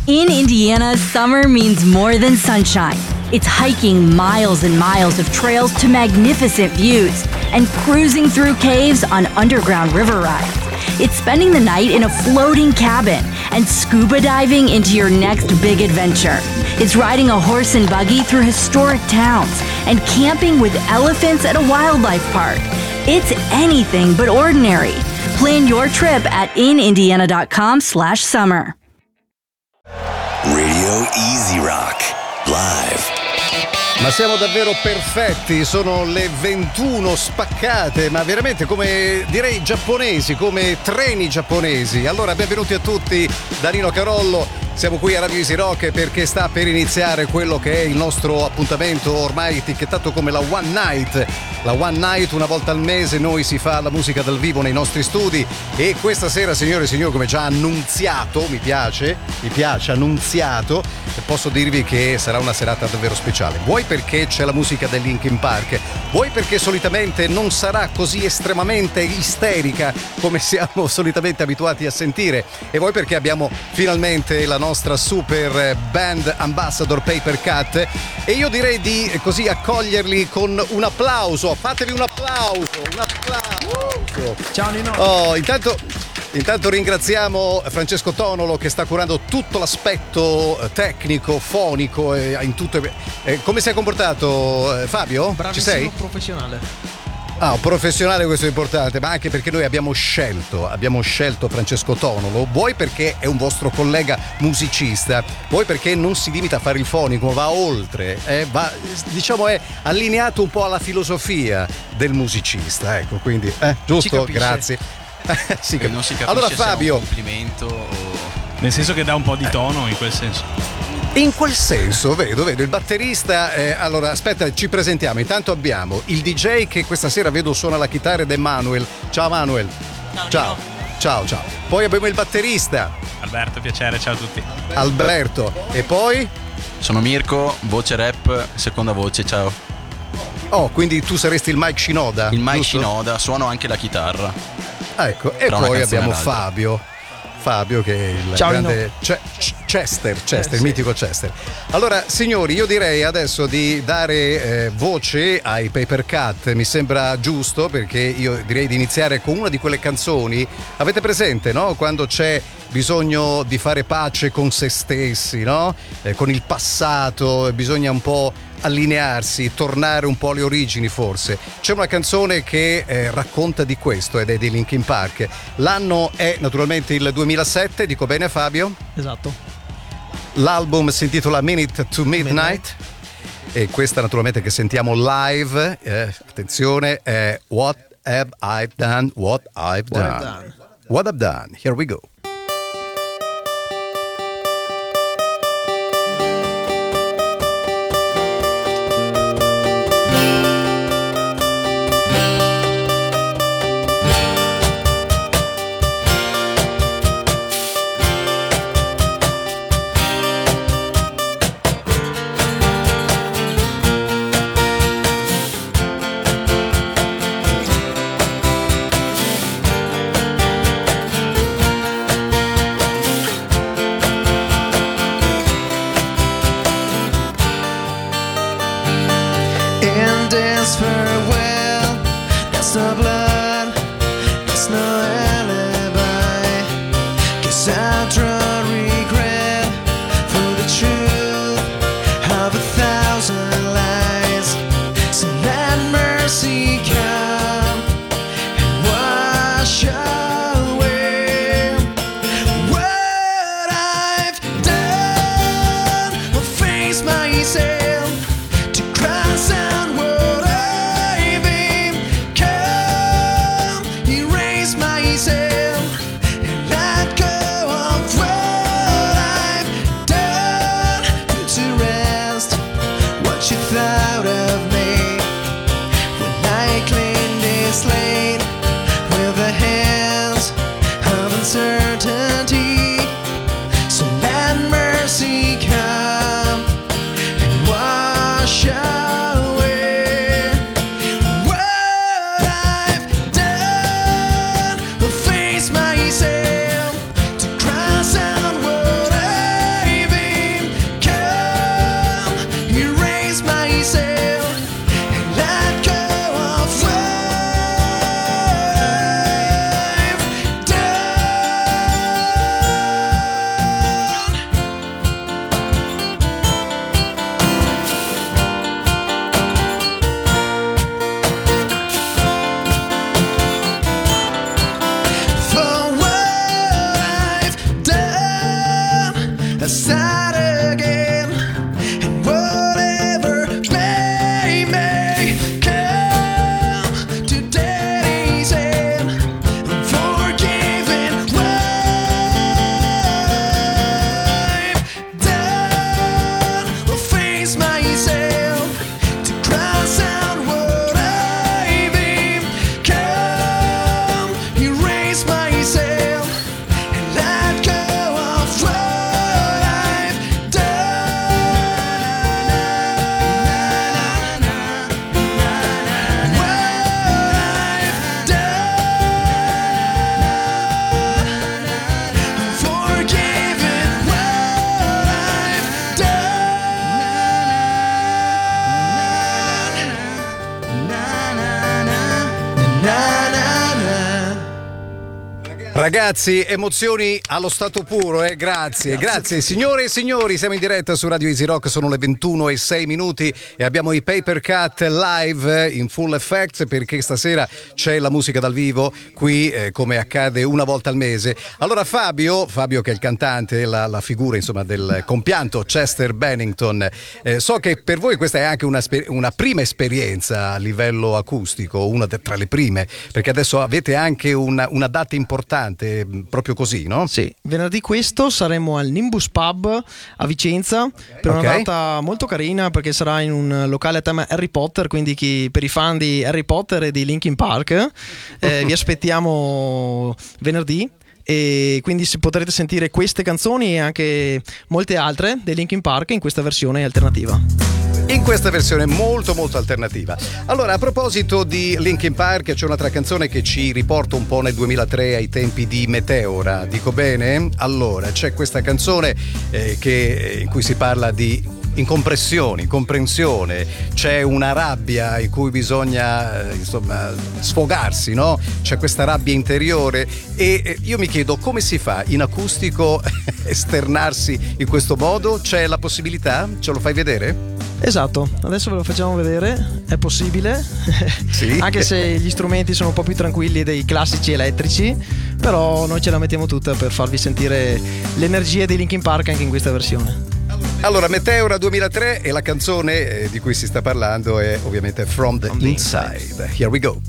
In Indiana, summer means more than sunshine. It's hiking miles and miles of trails to magnificent views and cruising through caves on underground river rides. It's spending the night in a floating cabin and scuba diving into your next big adventure. It's riding a horse and buggy through historic towns and camping with elephants at a wildlife park. It's anything but ordinary. Plan your trip at inindiana.com/summer. Radio Easy Rock Live. Ma siamo davvero perfetti, sono le 21 spaccate, ma veramente come direi giapponesi, come treni giapponesi. Allora, benvenuti a tutti da Nino Carollo. Siamo qui a Radio Easy Rock perché sta per iniziare quello che è il nostro appuntamento ormai etichettato come la One Night. La One Night, una volta al mese noi si fa la musica dal vivo nei nostri studi e questa sera, signore e signori, come già annunziato, mi piace annunziato, posso dirvi che sarà una serata davvero speciale. Vuoi perché c'è la musica del Linkin Park, vuoi perché solitamente non sarà così estremamente isterica come siamo solitamente abituati a sentire, e vuoi perché abbiamo finalmente la nostra super band ambassador Paper Cut, e io direi di così accoglierli con un applauso. Fatevi un applauso. Ciao Nino. Oh, intanto ringraziamo Francesco Tonolo che sta curando tutto l'aspetto tecnico, fonico in tutto. Come si è comportato Fabio? Bravissimo, ci sei? professionale. Un professionale, questo è importante, ma anche perché noi abbiamo scelto Francesco Tonolo, vuoi perché è un vostro collega musicista, vuoi perché non si limita a fare il fonico, va oltre, è allineato un po' alla filosofia del musicista, ecco, quindi giusto, grazie. Sì, non si capisce allora se Fabio, è un complimento o... Nel senso che dà un po' di tono in quel senso. in quel senso, vedo il batterista. Allora aspetta, ci presentiamo. Intanto abbiamo il DJ che questa sera vedo suona la chitarra ed è Manuel. Ciao Manuel. Ciao. Poi abbiamo il batterista Alberto, piacere, ciao a tutti. Alberto. E poi? Sono Mirko, voce rap, seconda voce, ciao. Oh, quindi tu saresti il Mike Shinoda? Il Mike giusto? Shinoda, suono anche la chitarra. Ecco, e Tra una poi canzone abbiamo e l'altra. Fabio che è il Ciao, grande Chester, il sì. mitico Chester. Allora signori, io direi adesso di dare voce ai Paper Cut, mi sembra giusto, perché io direi di iniziare con una di quelle canzoni, avete presente, no? Quando c'è bisogno di fare pace con se stessi, no? Con il passato, bisogna un po' allinearsi, tornare un po' alle origini forse. C'è una canzone che racconta di questo ed è di Linkin Park. L'anno è naturalmente il 2007, dico bene Fabio? Esatto. L'album si intitola Minute to Midnight e questa naturalmente che sentiamo live, attenzione, è What Have I Done, What I've Done. What I've Done, here we go. start again, and whatever may come to daddy's end, I'm forgiven what I've done. I'll face myself to cross out what I've become, erase myself and let go of what I've done. What I've done, I'm forgiven what I've done. Ragazzi, emozioni allo stato puro, grazie. Signore e signori, siamo in diretta su Radio Easy Rock, sono le 21:06 e abbiamo i Paper Cut live in full effect, perché stasera c'è la musica dal vivo qui, come accade una volta al mese. Allora Fabio che è il cantante, la figura insomma del compianto Chester Bennington, so che per voi questa è anche una prima esperienza a livello acustico, una tra le prime, perché adesso avete anche una data importante, proprio così, no? Sì, venerdì questo saremo al Nimbus Pub a Vicenza per una data molto carina, perché sarà in un locale a tema Harry Potter, quindi per i fan di Harry Potter e di Linkin Park vi aspettiamo venerdì. E quindi potrete sentire queste canzoni e anche molte altre dei Linkin Park in questa versione alternativa. In questa versione molto molto alternativa. Allora, a proposito di Linkin Park, c'è un'altra canzone che ci riporta un po' nel 2003 ai tempi di Meteora, dico bene? Allora, c'è questa canzone in cui si parla di incomprensione, c'è una rabbia in cui bisogna insomma sfogarsi, no? C'è questa rabbia interiore e io mi chiedo come si fa in acustico esternarsi in questo modo? C'è la possibilità? Ce lo fai vedere? Esatto, adesso ve lo facciamo vedere, è possibile, sì. Anche se gli strumenti sono un po' più tranquilli dei classici elettrici, però noi ce la mettiamo tutta per farvi sentire l'energia di Linkin Park anche in questa versione. Allora, Meteora 2003 e la canzone di cui si sta parlando è ovviamente From the Inside. Here we go.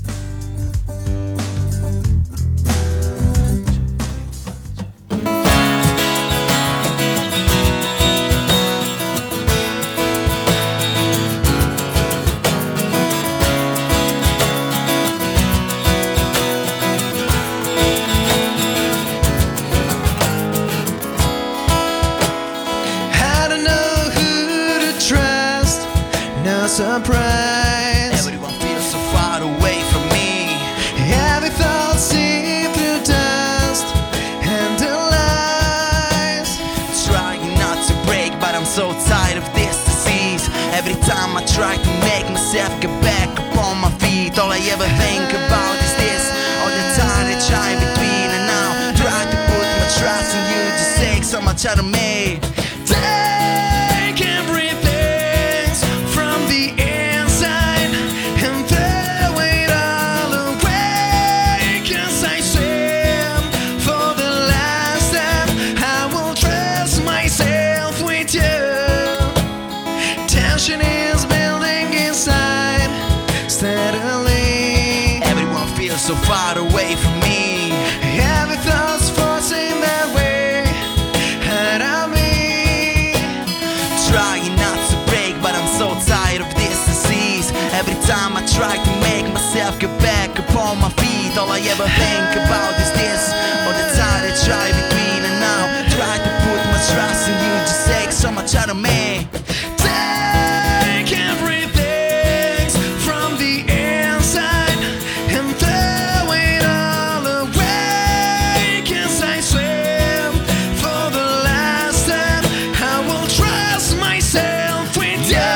Surprise. Everyone feels so far away from me. Every thought seen through dust and the lies. Trying not to break, but I'm so tired of this disease. Every time I try to make myself get back upon my feet, all I ever think about is this. All the time I try between and now. Try to put my trust in you, just take so much out of me. Take everything from the inside and throw it all away, 'cause I swear for the last time I will trust myself with you. Tension is building inside steadily. Everyone feels so far away from me. Every thought's forcing their way out of me. Trying not to break, but I'm so tired of this disease. Every time I try to make myself get back upon my feet, all I ever think about is this. All the time I try between and now. Try to put my trust in you, just take so much out of me. Take everything from the inside and throw it all away, 'cause I swear for the last time I will trust myself with you.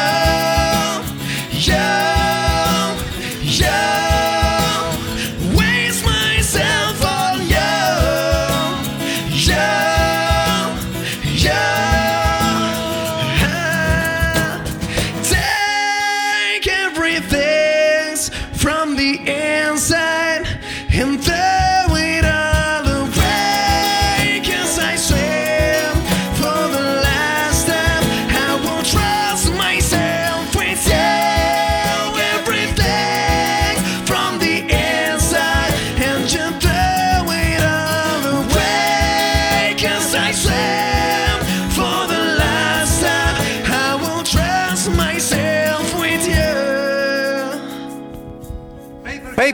Waste myself on you.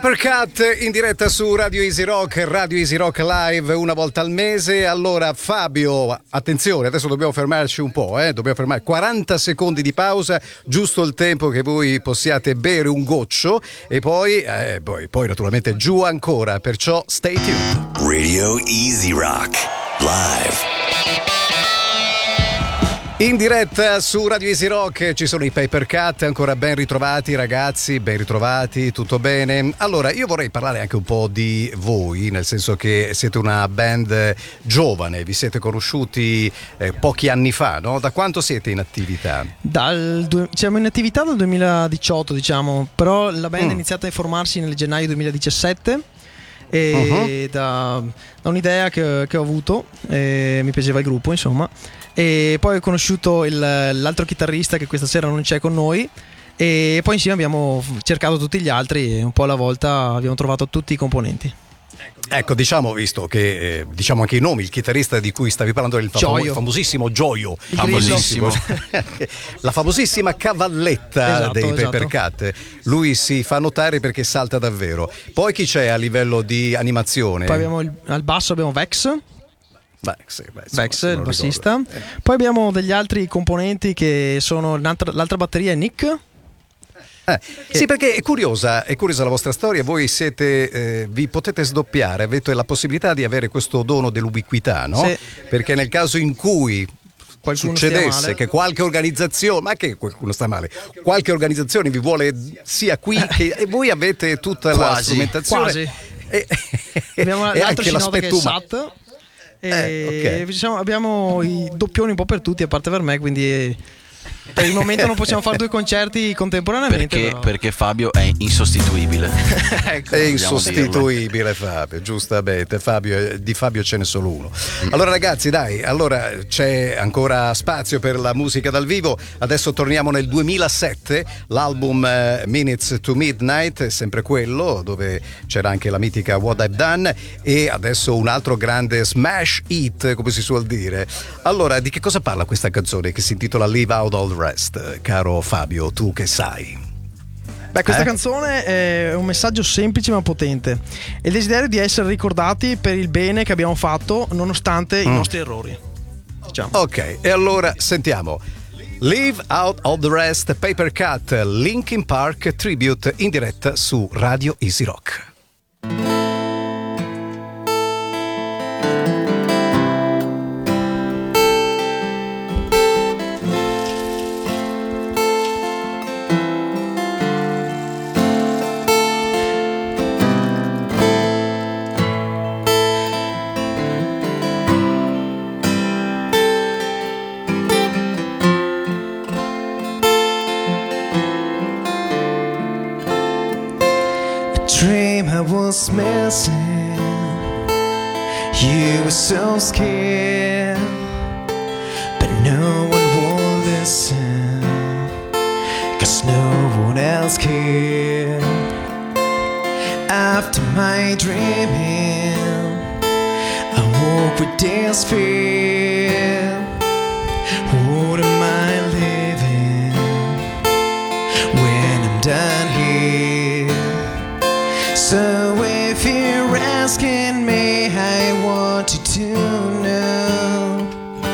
Paper Cut in diretta su Radio Easy Rock Live una volta al mese. Allora Fabio, attenzione, adesso dobbiamo fermarci un po', dobbiamo fermare 40 secondi di pausa, giusto il tempo che voi possiate bere un goccio e poi naturalmente giù ancora, perciò stay tuned. Radio Easy Rock Live. In diretta su Radio Easy Rock ci sono i Paper Cut, ancora ben ritrovati ragazzi, ben ritrovati, tutto bene? Allora io vorrei parlare anche un po' di voi, nel senso che siete una band giovane, vi siete conosciuti pochi anni fa, no? Da quanto siete in attività? Siamo in attività dal 2018 diciamo, però la band è iniziata a formarsi nel gennaio 2017 e da un'idea che ho avuto, mi piaceva il gruppo insomma. E poi ho conosciuto l'altro chitarrista che questa sera non c'è con noi e poi insieme abbiamo cercato tutti gli altri e un po' alla volta abbiamo trovato tutti i componenti. Ecco, diciamo, visto che diciamo anche i nomi, il chitarrista di cui stavi parlando è il famosissimo Gioio, famosissimo. La famosissima cavalletta dei Paper Cut. Lui si fa notare perché salta davvero. Poi chi c'è a livello di animazione? Poi al basso abbiamo Vex, il bassista. Poi abbiamo degli altri componenti che sono l'altra batteria è Nick. Sì, perché è curiosa la vostra storia. Voi siete vi potete sdoppiare, avete la possibilità di avere questo dono dell'ubiquità, no? Sì. Perché nel caso in cui succedesse che qualche organizzazione, ma che qualcuno sta male, qualche organizzazione vi vuole sia qui che e voi avete tutta la strumentazione. Quasi. Abbiamo l'altro cinota che è SAT. Diciamo, abbiamo i doppioni un po' per tutti, a parte per me, quindi per il momento non possiamo fare 2 concerti contemporaneamente. Perché Fabio è insostituibile. Ecco, è insostituibile Fabio, giustamente. Di Fabio ce n'è solo uno. Allora ragazzi, dai, c'è ancora spazio per la musica dal vivo. Adesso torniamo nel 2007, l'album Minutes to Midnight è sempre quello, dove c'era anche la mitica What I've Done, e adesso un altro grande smash hit, come si suol dire. Allora, di che cosa parla questa canzone che si intitola Leave Out All the Rest, caro Fabio, tu che sai? Beh, questa canzone è un messaggio semplice ma potente. È il desiderio di essere ricordati per il bene che abbiamo fatto nonostante i nostri errori, diciamo. Ok, e allora sentiamo Leave Out All the Rest, Paper Cut, Linkin Park Tribute in diretta su Radio Easy Rock. Was missing. You were so scared, but no one will listen, 'cause no one else cared. After my dreaming, I woke with this fear. What am I living when I'm done here? So if you're asking me, I want you to know,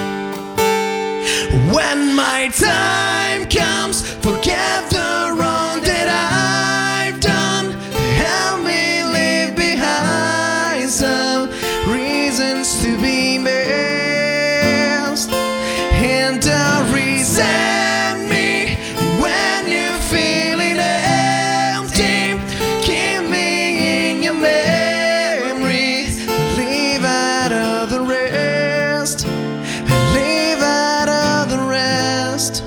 when my time comes, forget the wrong that I've done. Help me leave behind some reasons to be missed, and don't resent me when you're feeling empty. Keep me in your memory. Leave out of the rest. Leave out of the rest.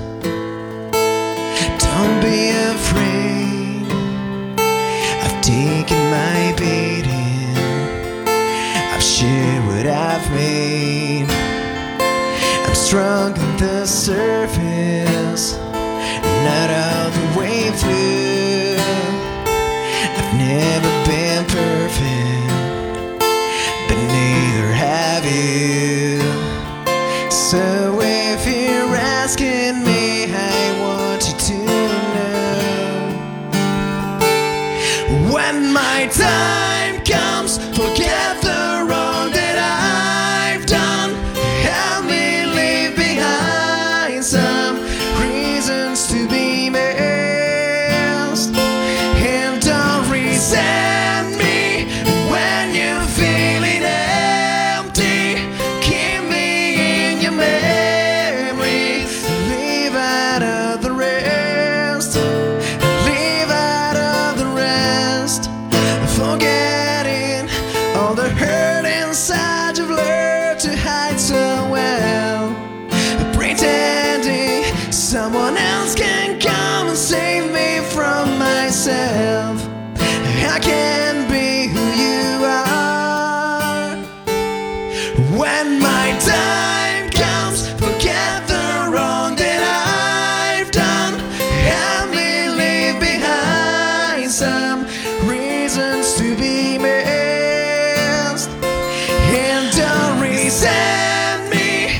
Don't be afraid. I've taken my beating. I've shared what I've made. I'm strong on the surface, not all the way through. I've never been perfect, but neither have you. So if you're asking me, I want you to know, when When my time comes, forget the wrong that I've done. Help me leave behind some reasons to be missed. And don't resent me when you're feeling empty. Keep me in your memory. Leave out of the rest. Leave out of the rest. Forgetting all the hurt inside you've learned to hide so well. Pretending someone else can come and save me from myself. I can't be who you are. When my time comes, forget the wrong that I've done. Help me leave behind some reasons to be missed. And don't resent me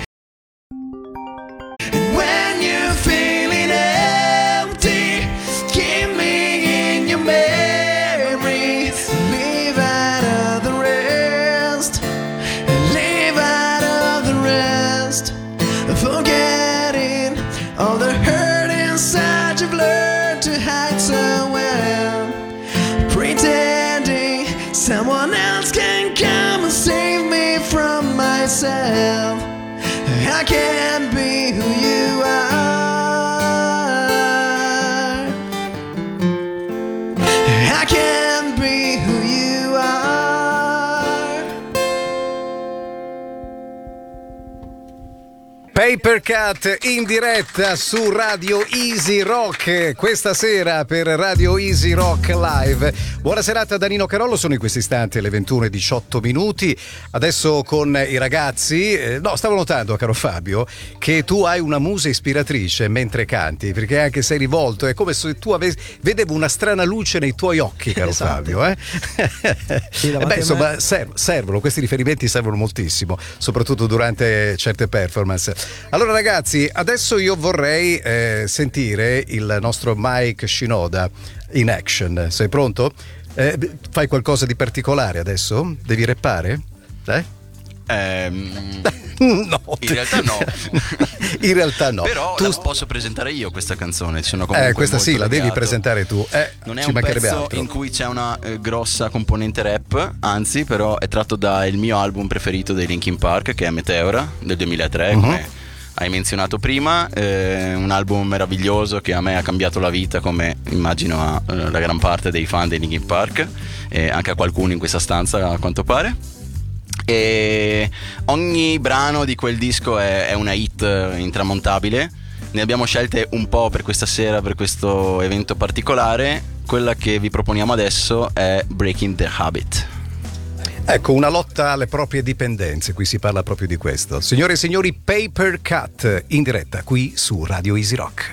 when you're feeling empty. Keep me in your memory. Leave out of the rest. Leave out of the rest. Forgetting all the hurt inside you've learned to hide so well. Pretending someone else can come and save me from myself. I can't be who you are. I can't be who you are. Paper Cut in diretta su Radio Easy Rock questa sera per Radio Easy Rock Live. Buona serata da Nino Carollo, sono in questi istanti le 21:18. Adesso con i ragazzi, stavo notando, caro Fabio, che tu hai una musa ispiratrice mentre canti, perché anche sei rivolto, è come se tu vedevo una strana luce nei tuoi occhi, caro Esatto. Fabio. Sì, Beh, davanti a insomma, me. servono, questi riferimenti servono moltissimo, soprattutto durante certe performance. Allora ragazzi, adesso io vorrei sentire il nostro Mike Shinoda in action. Sei pronto? Fai qualcosa di particolare adesso? Devi rappare? No. In realtà no. In realtà no. Però Tu- la posso presentare io questa canzone. Ci sono comunque questa sì, molto la devi legato. presentare tu. Non è ci un mancherebbe pezzo altro. in cui c'è una grossa componente rap, anzi, però è tratto dal mio album preferito dei Linkin Park, che è Meteora del 2003, come hai menzionato prima. Un album meraviglioso che a me ha cambiato la vita, come immagino a la gran parte dei fan dei Linkin Park, e anche a qualcuno in questa stanza a quanto pare. E ogni brano di quel disco è una hit intramontabile. Ne abbiamo scelte un po' per questa sera, per questo evento particolare. Quella che vi proponiamo adesso è Breaking the Habit. Ecco, una lotta alle proprie dipendenze, qui si parla proprio di questo. Signore e signori, Paper Cut in diretta qui su Radio Easy Rock.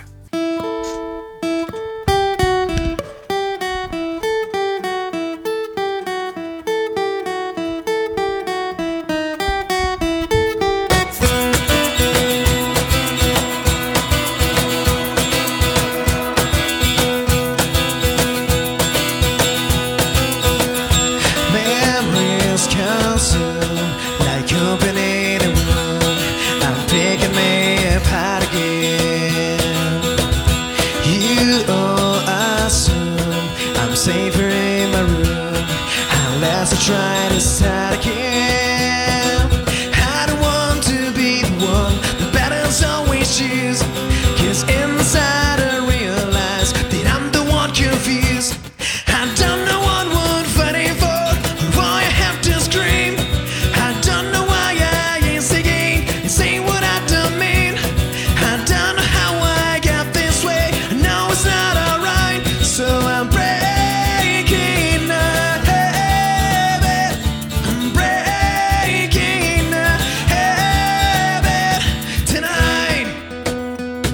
Memories consume like opening a wound. I'm picking me apart again. You all assume I'm safer in my room unless I try to start again. I don't want to be the one the battles always choose, 'cause inside I realize that I'm the one confused. I don't know what would fighting for, or why I have to scream. I don't know why I ain't singing and say what I don't mean. I don't know how I got this way. I know it's not alright, so I'm breaking the habit. I'm breaking the habit tonight.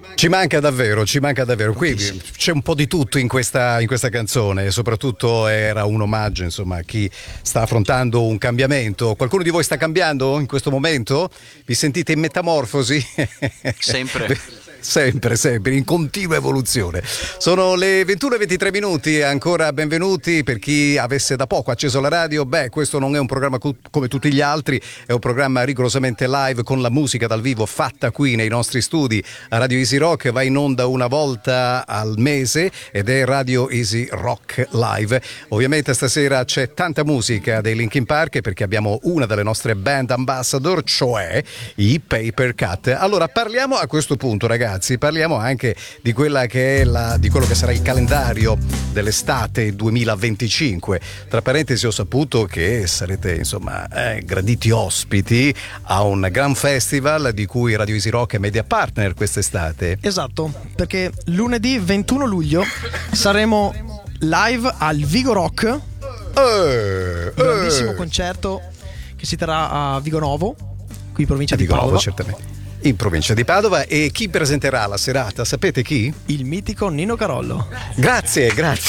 Ci manca davvero. Qui c'è un po' di tutto in questa canzone, soprattutto era un omaggio, insomma, a chi sta affrontando un cambiamento. Qualcuno di voi sta cambiando in questo momento? Vi sentite in metamorfosi? Sempre. Sempre, in continua evoluzione. Sono le 21:23 minuti, ancora benvenuti per chi avesse da poco acceso la radio. Questo non è un programma come tutti gli altri, è un programma rigorosamente live con la musica dal vivo fatta qui nei nostri studi a Radio Easy Rock. Va in onda una volta al mese ed è Radio Easy Rock Live. Ovviamente stasera c'è tanta musica dei Linkin Park perché abbiamo una delle nostre band ambassador, cioè i Paper Cut. Allora parliamo a questo punto, ragazzi. Parliamo anche di quella che è di quello che sarà il calendario dell'estate 2025. Tra parentesi ho saputo che sarete graditi ospiti a un gran festival di cui Radio Easy Rock è media partner quest'estate. Esatto, perché lunedì 21 luglio saremo live al Vigo Rock, un grandissimo concerto che si terrà a Vigonovo, qui in provincia di Padova. Certamente. In provincia di Padova. E chi presenterà la serata? Sapete chi? Il mitico Nino Carollo. Grazie.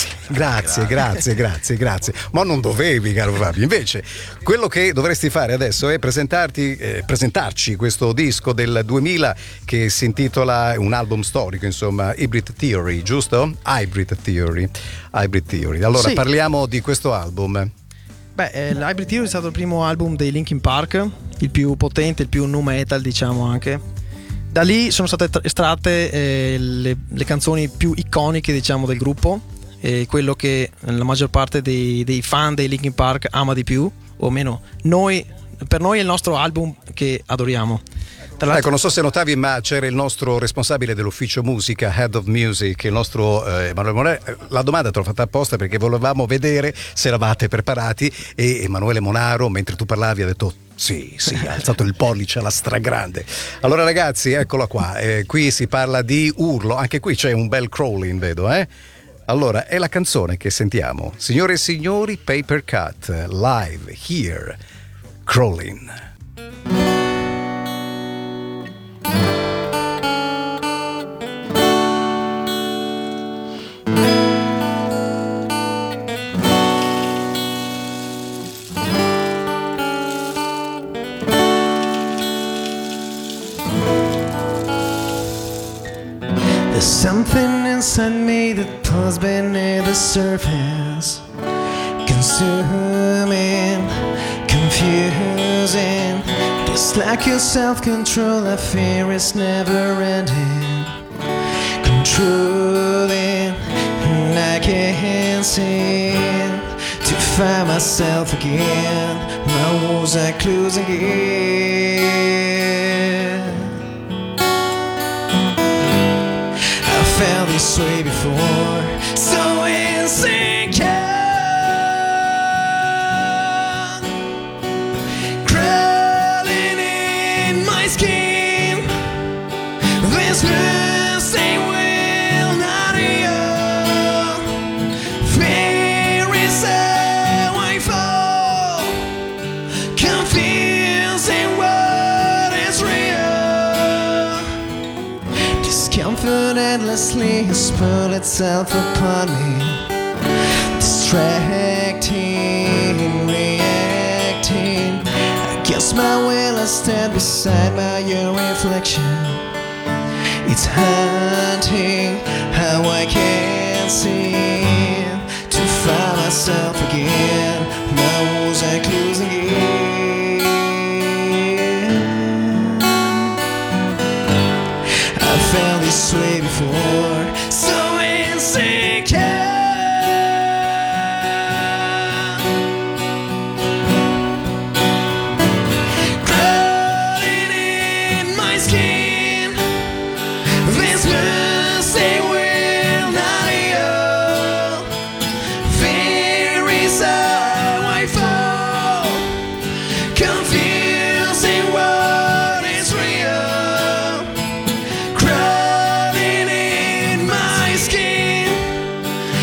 Ma non dovevi, caro Fabio. Invece, quello che dovresti fare adesso è presentarci questo disco del 2000 che si intitola, un album storico, insomma, Hybrid Theory, giusto? Hybrid Theory. Allora, sì. Parliamo di questo album. L'Hybrid Theory è stato il primo album dei Linkin Park, il più potente, il più nu metal, diciamo anche. Da lì sono state estratte le canzoni più iconiche, diciamo, del gruppo, e quello che la maggior parte dei fan dei Linkin Park ama di più, o meno. Per noi è il nostro album che adoriamo. Ecco, non so se notavi, ma c'era il nostro responsabile dell'ufficio musica, Head of Music, il nostro Emanuele Monaro. La domanda te l'ho fatta apposta perché volevamo vedere se eravate preparati, e Emanuele Monaro, mentre tu parlavi, ha detto sì, ha alzato il pollice alla stragrande. Allora ragazzi, eccola qua, qui si parla di urlo, anche qui c'è un bel crawling, vedo, Allora, è la canzone che sentiamo. Signore e signori, Paper Cut, live, here, Crawling. There's something inside me that pulls beneath the surface, consuming, confusing. Just like your self-control, I fear it's never ending, controlling, and I can't seem to find myself again. My walls are closing in. Felt this way before, so insecure, crawling in my skin. This mercy will not heal. Fear is how I fall, confusing what is real. Discomfort endlessly has put itself upon me, distracting, reacting. Against my will I stand beside my own reflection. It's haunting how I can't seem to find myself again. My walls are closing in. I felt this way before, so insecure. Crawling in my skin. This mercy will not heal. Fear is how I fall, confusing what is real. Crawling in my skin.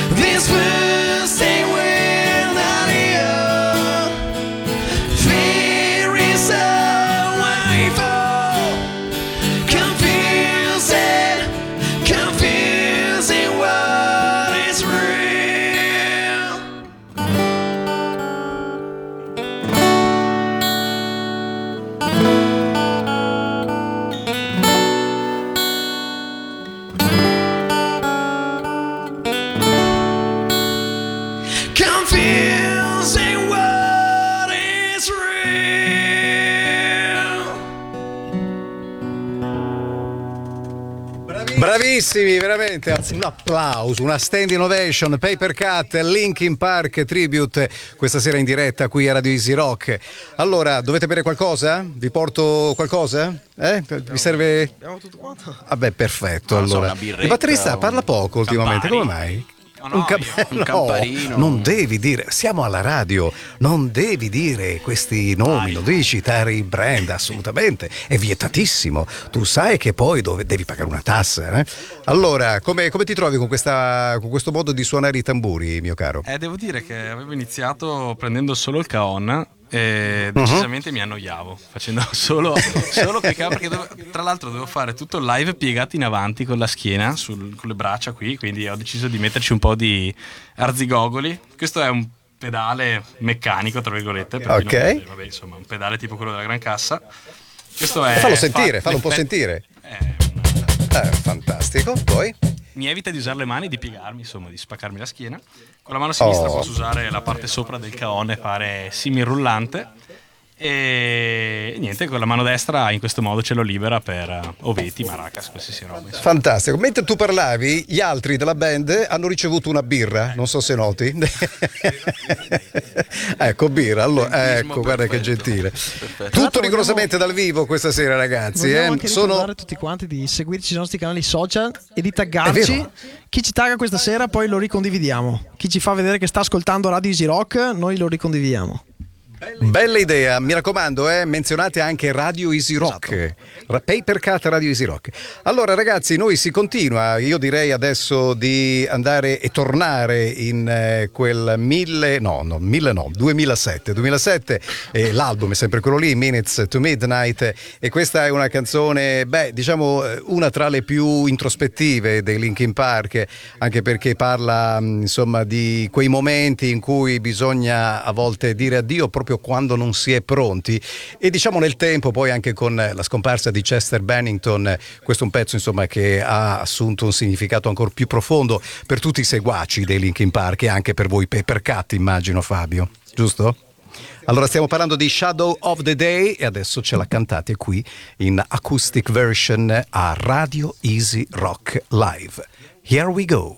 Bravissimi, veramente. Anzi, un applauso, una standing ovation. Paper Cut, Linkin Park Tribute, questa sera in diretta qui a Radio Easy Rock. Allora, dovete bere qualcosa? Vi porto qualcosa? Vi serve? Abbiamo tutto quanto. Vabbè, perfetto. Non so, Allora, una birretta, il batterista parla poco ultimamente, Campari. come mai? No, un campanino. Non devi dire, siamo alla radio, non devi dire questi nomi, non devi citare i brand, assolutamente, è vietatissimo. Tu sai che poi devi pagare una tassa. Allora, come ti trovi con questo modo di suonare i tamburi, mio caro? Devo dire che avevo iniziato prendendo solo il caon e decisamente mi annoiavo facendo solo che perché tra l'altro dovevo fare tutto il live piegato in avanti con la schiena con le braccia qui, quindi ho deciso di metterci un po' di arzigogoli. Questo è un pedale meccanico tra virgolette, perché vabbè, insomma, un pedale tipo quello della Gran Cassa. Questo è fallo un po' sentire. Fantastico. Poi mi evita di usare le mani, di piegarmi, insomma, di spaccarmi la schiena. Con la mano sinistra posso usare la parte sopra del caon e fare semi-rullante. E niente, con la mano destra in questo modo ce l'ho libera per oveti, maracas, qualsiasi roba. Fantastico. Mentre tu parlavi, gli altri della band hanno ricevuto una birra, non so se noti. Ecco, birra. Allora, ecco, guarda che gentile. Perfetto. Tutto rigorosamente dal vivo questa sera, ragazzi. Vogliamo anche ricordare tutti quanti di seguirci sui nostri canali social e di taggarci. Chi ci tagga questa sera poi lo ricondividiamo. Chi ci fa vedere che sta ascoltando Radio Easy Rock, noi lo ricondividiamo. Bella idea, mi raccomando, menzionate anche Radio Easy Rock, esatto. Paper Cut Radio Easy Rock. Allora ragazzi, noi si continua, io direi adesso di andare e tornare in quel 2007, l'album è sempre quello lì, Minutes to Midnight, e questa è una canzone, diciamo una tra le più introspettive dei Linkin Park, anche perché parla insomma di quei momenti in cui bisogna a volte dire addio proprio quando non si è pronti, e diciamo nel tempo poi anche con la scomparsa di Chester Bennington, questo è un pezzo insomma che ha assunto un significato ancora più profondo per tutti i seguaci dei Linkin Park e anche per voi Paper Cut, immagino, Fabio, giusto? Allora stiamo parlando di Shadow of the Day e adesso ce la cantate qui in acoustic version a Radio Easy Rock Live. Here we go.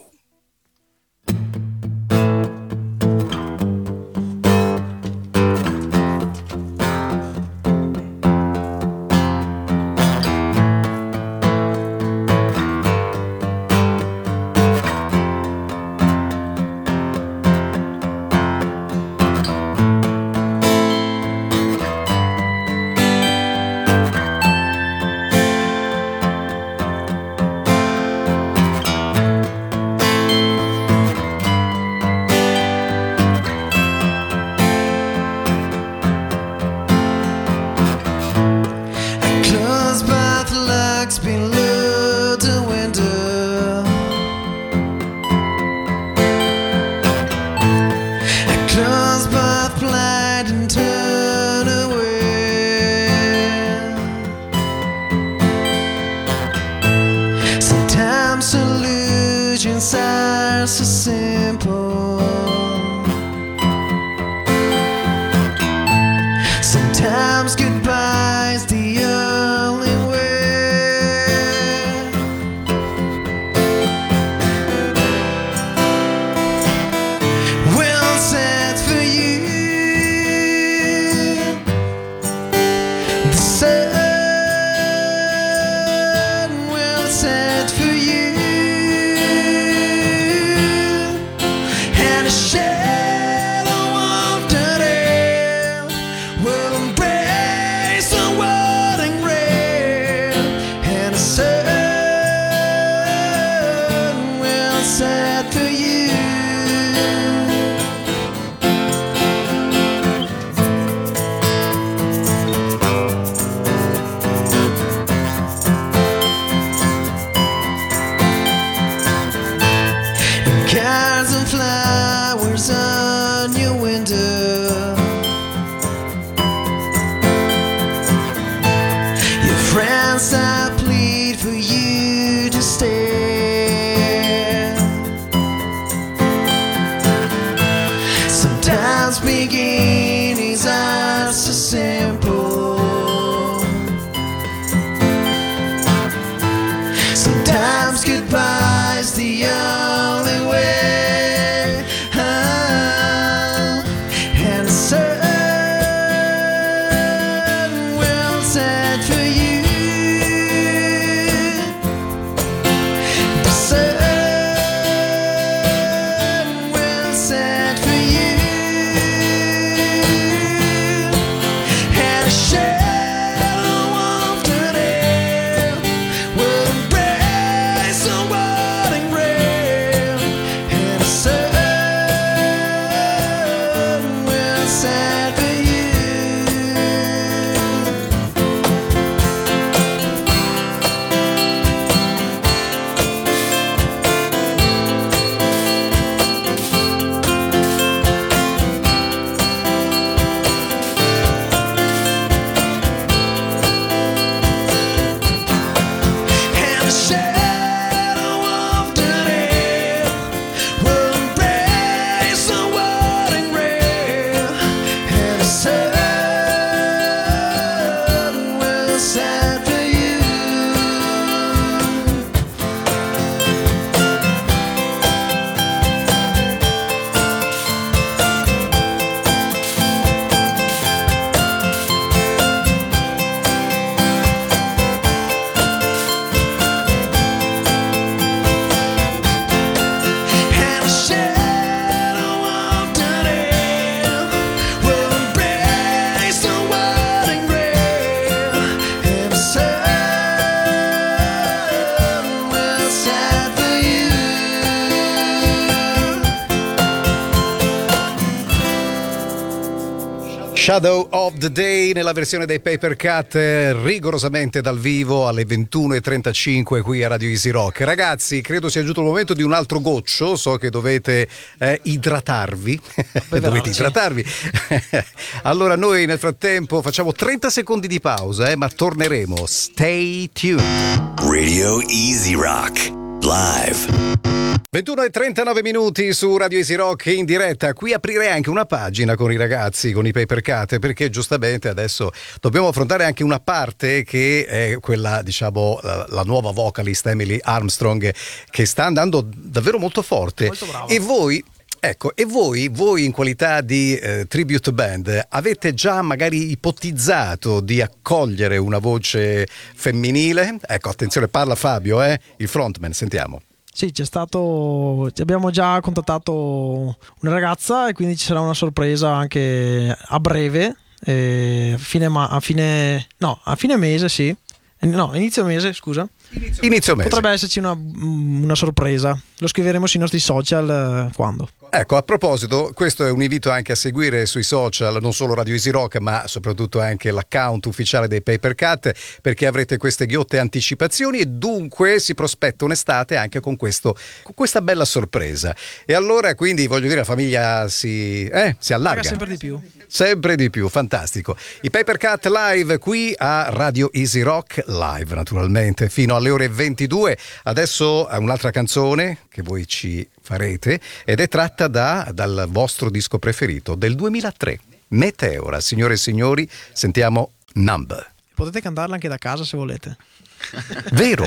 Shadow of the Day nella versione dei Paper Cut, rigorosamente dal vivo alle 21:35 qui a Radio Easy Rock. Ragazzi, credo sia giunto il momento di un altro goccio. So che dovete idratarvi. Dovete idratarvi. Allora noi nel frattempo facciamo 30 secondi di pausa, ma torneremo. Stay tuned. Radio Easy Rock Live. 21:39 su Radio Easy Rock in diretta. Qui aprirei anche una pagina con i ragazzi, con i Paper Cut, perché giustamente adesso dobbiamo affrontare anche una parte che è quella, diciamo, la nuova vocalist Emily Armstrong, che sta andando davvero molto forte. Molto brava. E voi... Ecco, e voi in qualità di tribute band avete già magari ipotizzato di accogliere una voce femminile? Ecco, attenzione, parla Fabio, il frontman, sentiamo. Sì, abbiamo già contattato una ragazza e quindi ci sarà una sorpresa anche a breve, a fine mese, sì. No, inizio mese, scusa. Inizio mese. Potrebbe esserci una sorpresa. Lo scriveremo sui nostri social quando. Ecco, a proposito, questo è un invito anche a seguire sui social non solo Radio Easy Rock, ma soprattutto anche l'account ufficiale dei Paper Cut, perché avrete queste ghiotte anticipazioni e dunque si prospetta un'estate anche con questa bella sorpresa. E allora quindi voglio dire, la famiglia si allarga. Sempre di più. Sempre di più, fantastico. I Paper Cut live qui a Radio Easy Rock, live naturalmente, fino alle ore 22. Adesso un'altra canzone che voi ci farete ed è tratta dal vostro disco preferito del 2003, Meteora. Signore e signori, sentiamo Number. Potete cantarla anche da casa se volete. Vero?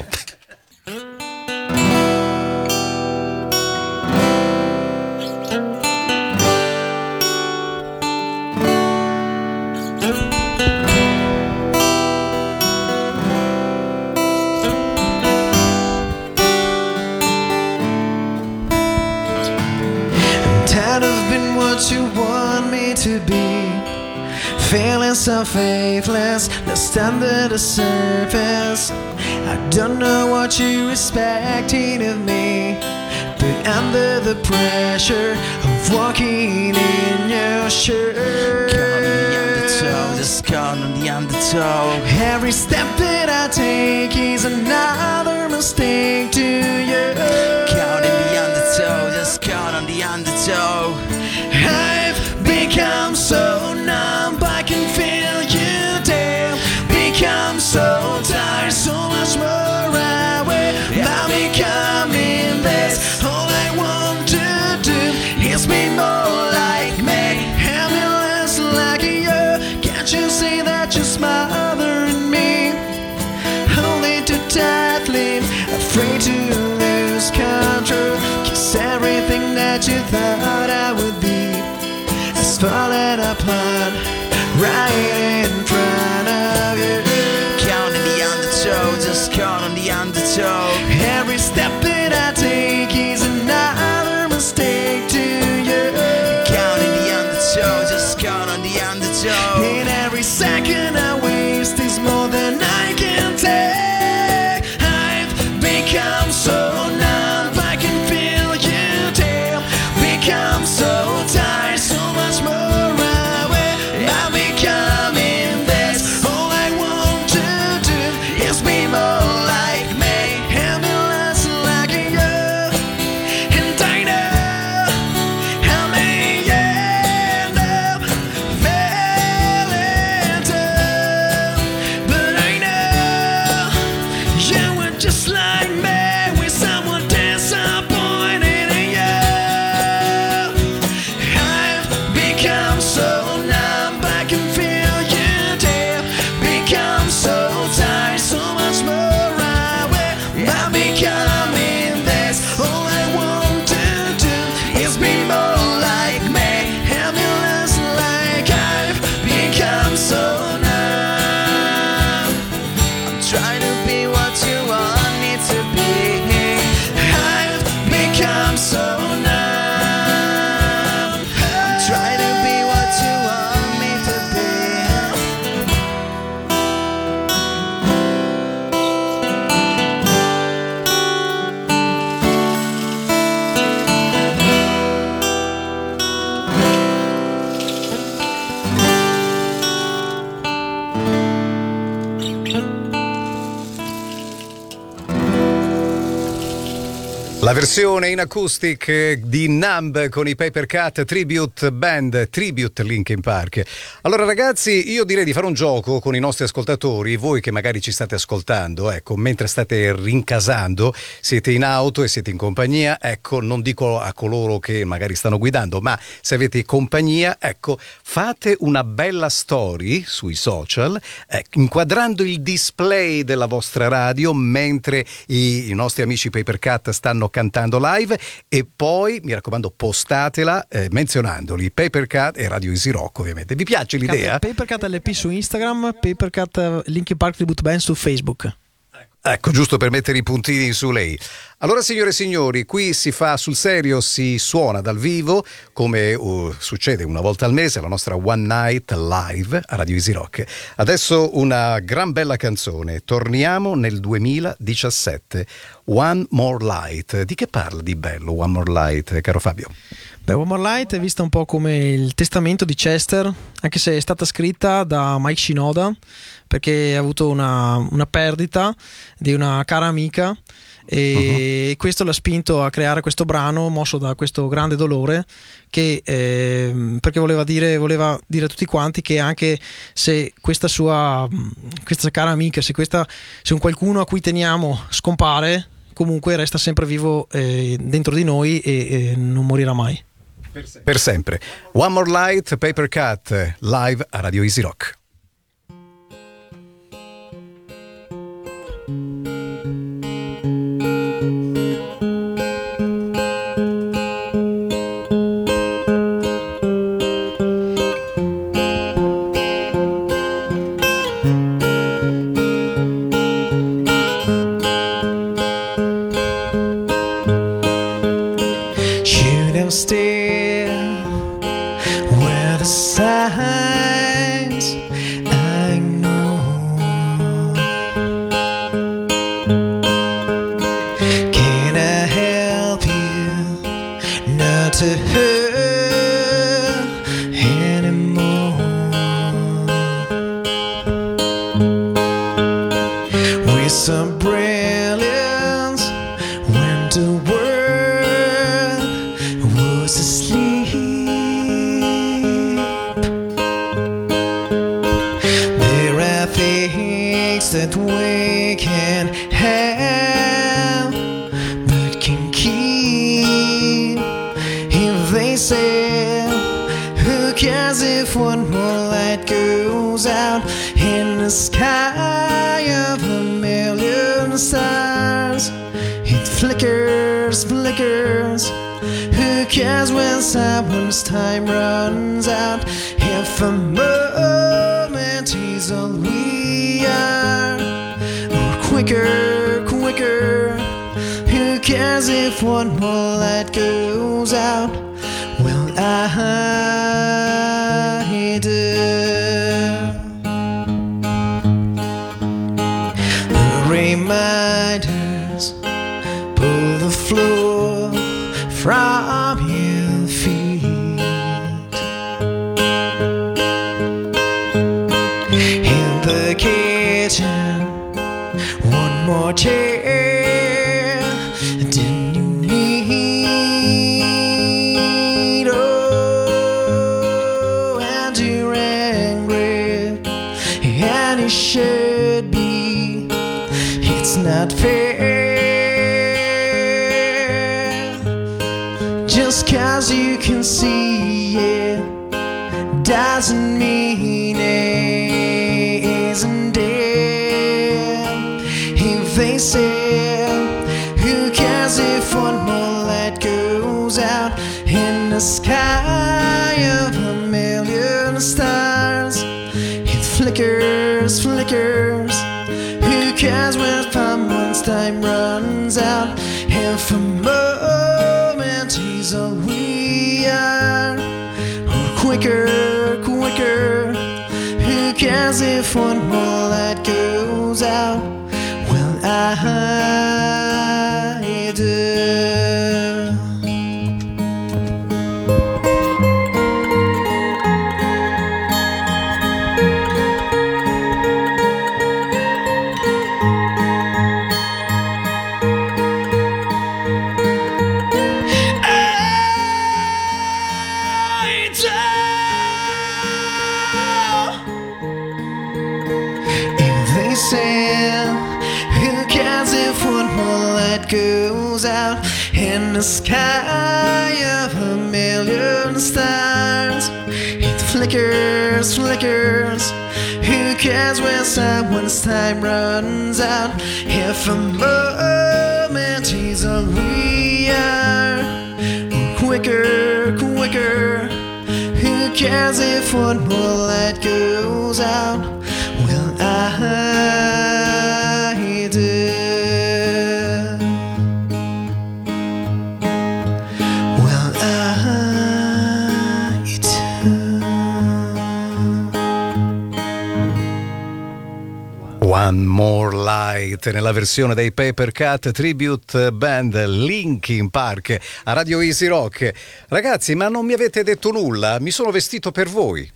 What you want me to be, feeling so faithless, lost under the surface. I don't know what you're expecting of me, but under the pressure of walking in your shirt. Caught on the undertow, just caught on the undertow. Every step that I take is another mistake to you. Caught in the undertow, just caught on the undertow. I've become so numb, I can feel you there. Become so tired, so much more away. I'm becoming this. All I want to do is be more like me, and be less like you. Can't you see that you're smothering me? Holding too tightly, afraid to lose control. 'Cause everything that you thought I would be is falling apart right in front of you. Caught in the undertow, just caught on the undertow. Every step that I take is another mistake to you. Caught in the undertow, just caught on the undertow. And every second I waste is more than I can take. I've become so numb, I can feel you there. Become so tired, so much more away. I'm becoming La versione in acoustic di Numb con i Paper Cut Tribute Band, Tribute Linkin Park. Allora ragazzi, io direi di fare un gioco con i nostri ascoltatori, voi che magari ci state ascoltando, ecco, mentre state rincasando, siete in auto e siete in compagnia, ecco, non dico a coloro che magari stanno guidando, ma se avete compagnia, ecco, fate una bella story sui social, inquadrando il display della vostra radio mentre i nostri amici Paper Cut stanno cantando live, e poi mi raccomando postatela menzionandoli Paper Cut e Radio Easy Rock, ovviamente. Vi piace l'idea? Paper Cut LP su Instagram, Paper Cut Linkin Park Tribute Band su Facebook. Ecco, giusto per mettere i puntini su lei. Allora, signore e signori, qui si fa sul serio, si suona dal vivo, come succede una volta al mese, la nostra One Night Live a Radio Easy Rock. Adesso una gran bella canzone, torniamo nel 2017, One More Light. Di che parla di bello One More Light, caro Fabio? Beh, One More Light è vista un po' come il testamento di Chester, anche se è stata scritta da Mike Shinoda, perché ha avuto una perdita di una cara amica, e questo l'ha spinto a creare questo brano mosso da questo grande dolore, che perché voleva dire a tutti quanti che anche se questa cara amica, se un qualcuno a cui teniamo scompare, comunque resta sempre vivo dentro di noi e non morirà mai. Per sempre. One More Light, Paper Cut, live a Radio Easy Rock. Someone's time runs out. If a moment is all we are, or quicker, who cares if one more light goes out? Well, I do. The reminders pull the floor from your feet. In the kitchen, one more chair than you need. Oh, and you're angry, and you should be. It's not fair. Just 'cause you can see it doesn't mean it isn't dead. If they say, who cares if one more light goes out in the sky of a million stars? It flickers. Who cares when someone's time runs out? If a moment is all we are, or quicker, who cares if one more light goes out? Well, I do. light goes out in the sky of a million stars. It flickers, flickers. Who cares when someone's time runs out? If a moment is all we are, quicker, quicker. Who cares if one more light goes out? Well, I do. Well, I do. One More Light nella versione dei Paper Cut Tribute Band Linkin Park a Radio Easy Rock. Ragazzi, ma non mi avete detto nulla? Mi sono vestito per voi.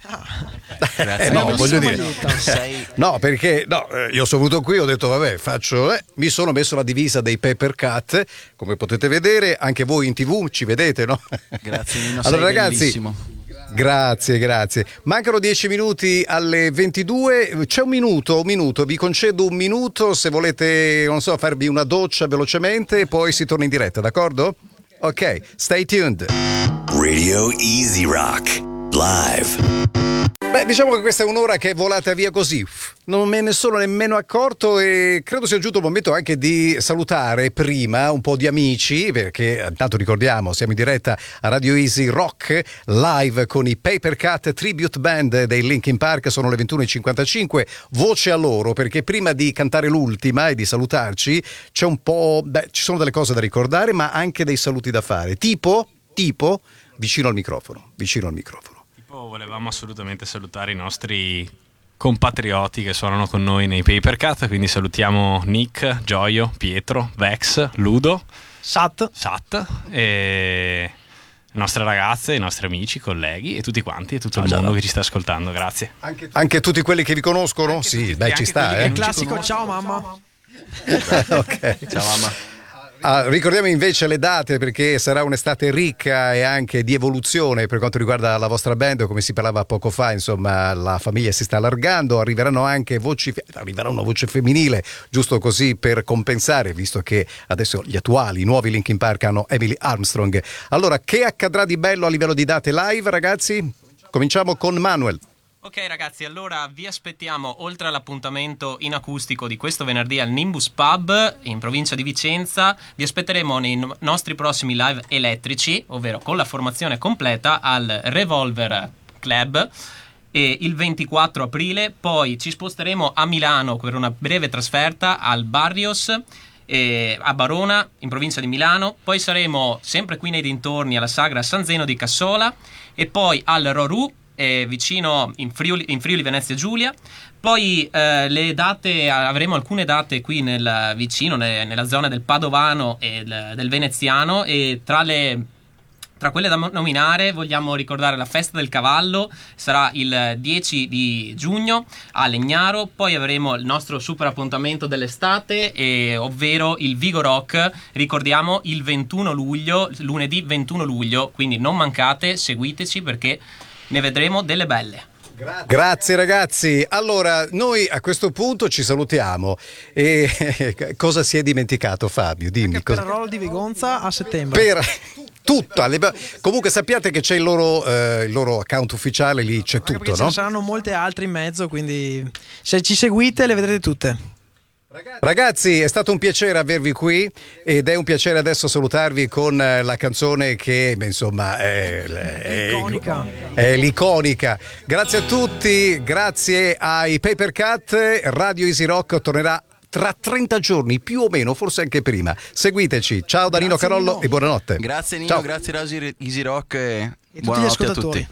No, voglio dire. No, perché io sono venuto qui, ho detto vabbè, mi sono messo la divisa dei Paper Cut, come potete vedere, anche voi in TV ci vedete, no? Grazie Nino, allora sei ragazzi, bellissimo. Grazie. Mancano 10 minuti alle 22. C'è un minuto, vi concedo un minuto se volete, non so, farvi una doccia velocemente e poi si torna in diretta, d'accordo? Ok, stay tuned. Radio Easy Rock Live. Beh, diciamo che questa è un'ora che è volata via così, non me ne sono nemmeno accorto e credo sia giunto il momento anche di salutare prima un po' di amici, perché intanto ricordiamo, siamo in diretta a Radio Easy Rock live con i Paper Cut Tribute Band dei Linkin Park, sono le 21:55, voce a loro, perché prima di cantare l'ultima e di salutarci c'è un po', ci sono delle cose da ricordare, ma anche dei saluti da fare, tipo vicino al microfono. Volevamo assolutamente salutare i nostri compatrioti che suonano con noi nei Paper Cut, quindi salutiamo Nick, Gioio, Pietro, Vex, Ludo, Sat e le nostre ragazze, i nostri amici, colleghi e tutti quanti e tutto il mondo che ci sta ascoltando, grazie. Anche tutti quelli che vi conoscono? Anche sì, tutti, ci sta. È il classico ciao mamma. Ok. Ciao mamma. Ricordiamo invece le date, perché sarà un'estate ricca e anche di evoluzione per quanto riguarda la vostra band, come si parlava poco fa, insomma la famiglia si sta allargando, arriverà una voce femminile, giusto così per compensare, visto che adesso i nuovi Linkin Park hanno Emily Armstrong. Allora, che accadrà di bello a livello di date live, ragazzi? Cominciamo con Manuel. Ok ragazzi, allora vi aspettiamo oltre all'appuntamento in acustico di questo venerdì al Nimbus Pub in provincia di Vicenza, vi aspetteremo nei nostri prossimi live elettrici, ovvero con la formazione completa al Revolver Club e il 24 aprile, poi ci sposteremo a Milano per una breve trasferta al Barrios a Barona in provincia di Milano, poi saremo sempre qui nei dintorni alla Sagra San Zeno di Cassola e poi al Rorù vicino in Friuli Venezia Giulia. Poi le date, avremo alcune date qui vicino nella zona del Padovano e del Veneziano, e tra quelle da nominare vogliamo ricordare la Festa del Cavallo, sarà il 10 di giugno a Legnaro. Poi avremo il nostro super appuntamento dell'estate, ovvero il Vigo Rock, ricordiamo il 21 luglio, lunedì 21 luglio, quindi non mancate, seguiteci perché ne vedremo delle belle. Grazie ragazzi. Allora, noi a questo punto ci salutiamo. E cosa si è dimenticato, Fabio? Dimmi. Per il ruolo di Vigonza a settembre. Per tutto. Comunque sappiate che c'è il loro account ufficiale, lì c'è tutto, perché no? ci saranno molte altre in mezzo, quindi se ci seguite le vedrete tutte. Ragazzi, è stato un piacere avervi qui ed è un piacere adesso salutarvi con la canzone che insomma è l'iconica. Grazie a tutti, grazie ai Paper Cut. Radio Easy Rock tornerà tra 30 giorni più o meno, forse anche prima. Seguiteci. Ciao da Nino Carollo e buonanotte. Grazie Nino, ciao. grazie Radio Easy Rock e buonanotte a tutti.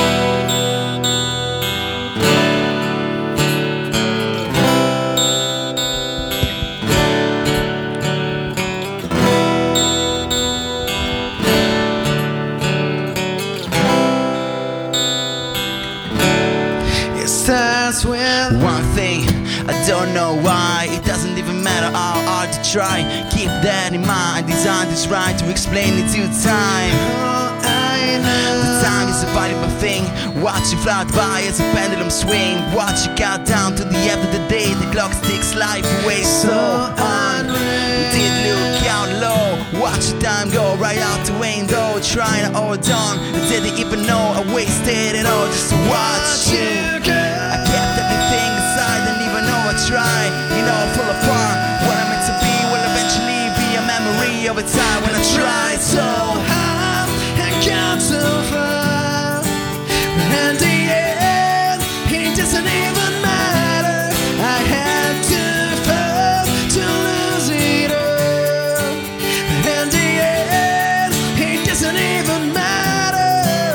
Starts with one thing, I don't know why. It doesn't even matter how hard to try. Keep that in mind, design is right to explain it to time. Oh, I The time is a valuable thing. Watch you fly by as a pendulum swing. Watch you count down to the end of the day. The clock takes life away so unreal. Did look out low. Watch the time go right out the window. Trying to hold on. Didn't even know I wasted it all just to watch you. I kept everything aside, didn't even know I tried. You know, fall apart. What I'm meant to be will eventually be a memory of a time when I tried so hard and got so far. And in the end, it doesn't even matter. I had to fall to lose it all. And in the end, it doesn't even matter.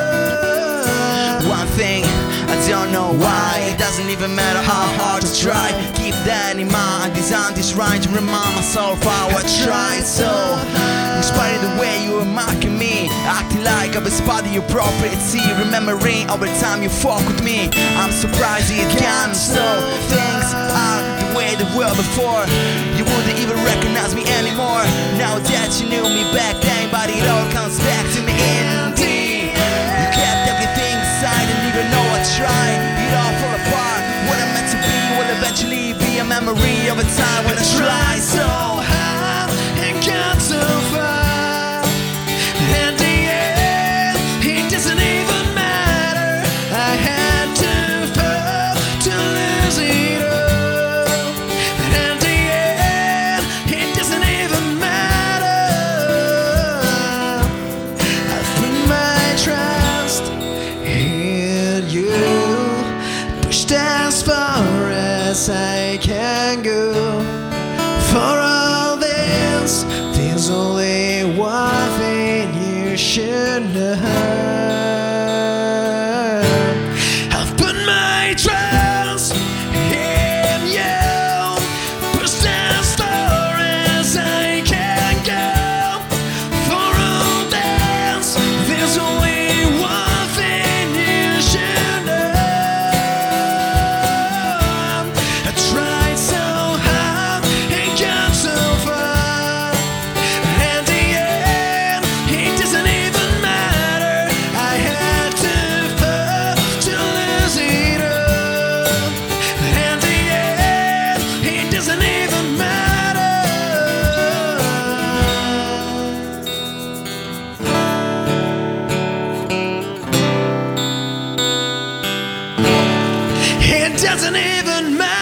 One thing, I don't know why. It doesn't even matter how hard to try. Keep that in mind. I designed this rhyme to remind myself how I tried so. Inspired the way you were mocking me, acting like I was part of your property. Remembering all the time you fuck with me. I'm surprised it got me so. Things are the way they were before. You wouldn't even recognize me anymore. Now that you knew me back then, but it all comes back to me indeed. You kept everything aside and even know I tried. It all fall apart. What I'm meant to be will eventually be a memory of a time when I tried so hard and got so far. And in the end, it doesn't even matter. I had to fall to lose it all. And in the end, it doesn't even matter. I've put my trust in you, pushed as far as I can go. For all this, there's only one thing you should know. I've put my trust in you, pushed as far as I can go. For all this, there's only one thing you should know. I tried so hard and got so far. And in the end, it doesn't even matter. I had to fall to lose it all. And in the end, it doesn't even matter. It doesn't even matter.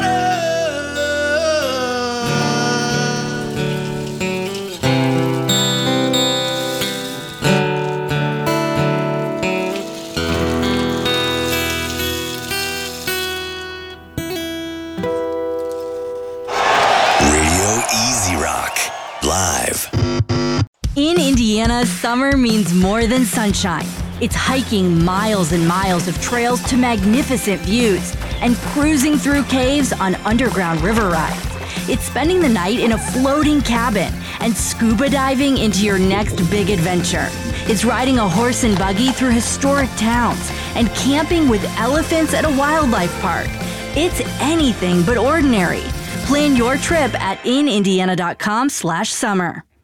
Radio Easy Rock. Live. In Indiana, summer means more than sunshine. It's hiking miles and miles of trails to magnificent views and cruising through caves on underground river rides. It's spending the night in a floating cabin and scuba diving into your next big adventure. It's riding a horse and buggy through historic towns and camping with elephants at a wildlife park. It's anything but ordinary. Plan your trip at inindiana.com/summer.